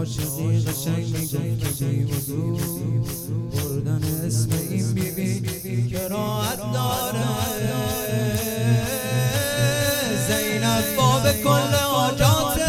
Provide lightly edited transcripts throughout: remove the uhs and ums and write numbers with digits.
عاشقی قشنگ میگفت که بی وضو بردن اسم این بیبی کراهت داره. زینب باب کل حاجاته،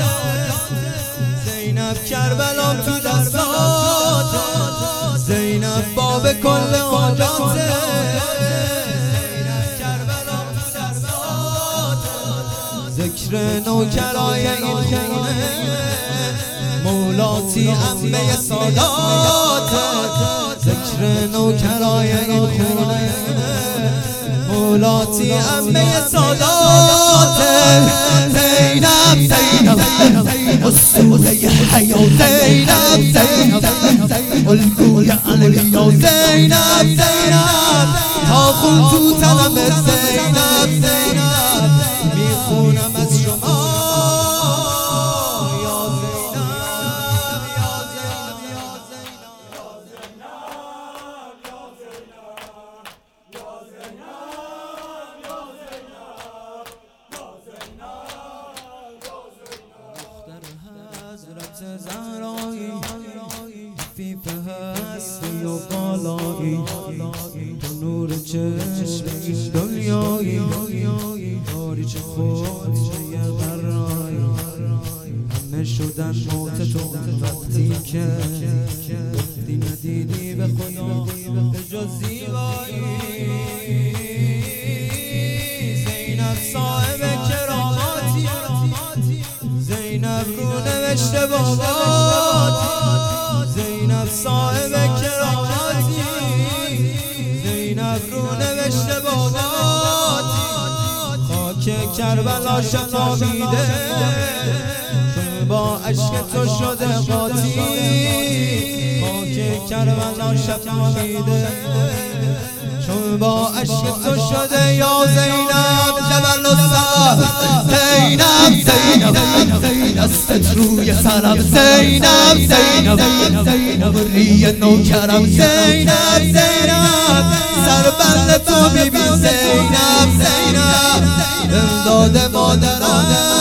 زینب کربلا تو دستاته، زینب باب کل حاجاته، زینب کربلا تو دستاته. ذکر نوکرای این خونه مولاتی عمه سادات، ذکر نوکرای این خونه مولاتی عمه سادات. زینب زینب اصوله حیات، زینب زینب الگوی علیا، زینب زینب تا خون تو تنم، زینب زینب میخونم از شما یا زینب یا زینب یا دختر حضرت زهرایی فیف هستی و بالایی، تو نور چشم این دنیایی، داری چه خود چه یه قراری. همه شدن موت تو وقتی که گفتی ندیدی به خدا به جز زیبایی. زینب صاحب کراماتی، زینب رو نوشته باباتی، زینب صاحب کراماتی، زینب رو نوشته باباتی. خاک کربلا شتابیده چون با عشق تو شده قاطی، خاک کربلا شتابیده چون با عشق تو شده یا زینب جبل الصبر. زینب زینب دستت روی سرم، زینب زینب ری نوکرم، زینب زینب سربند تو بیبی، زینب زینب امداد مادرم.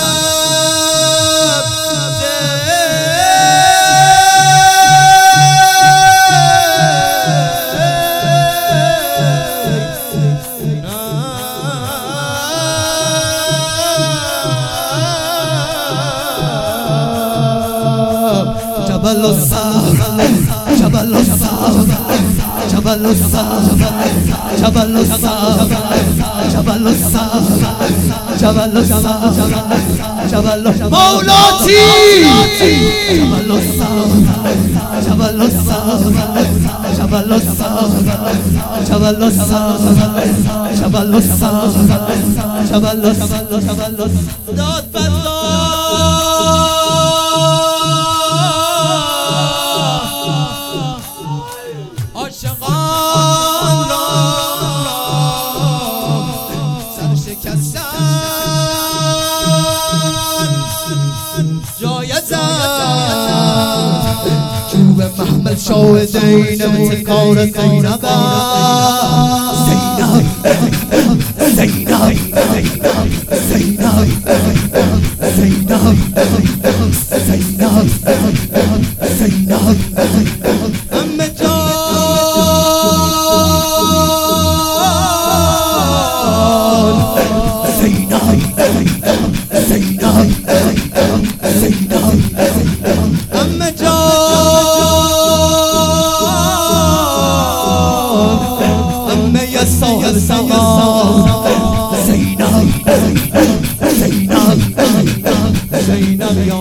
جبل الصبر جبل الصبر جبل الصبر جبل الصبر جبل الصبر جبل الصبر جبل مولاتی، جبل الصبر جبل الصبر جبل الصبر جبل الصبر جبل الصبر جبل الصبر داد بندا عاشقان را سر شکستن جایزد، چوب محمل شاهدین ابتکار زینب، زینب زینب زینب زینب زینب زینب امه جان زینب زینب زینب امه جان امه یا صاحب زینب زینب زینب یا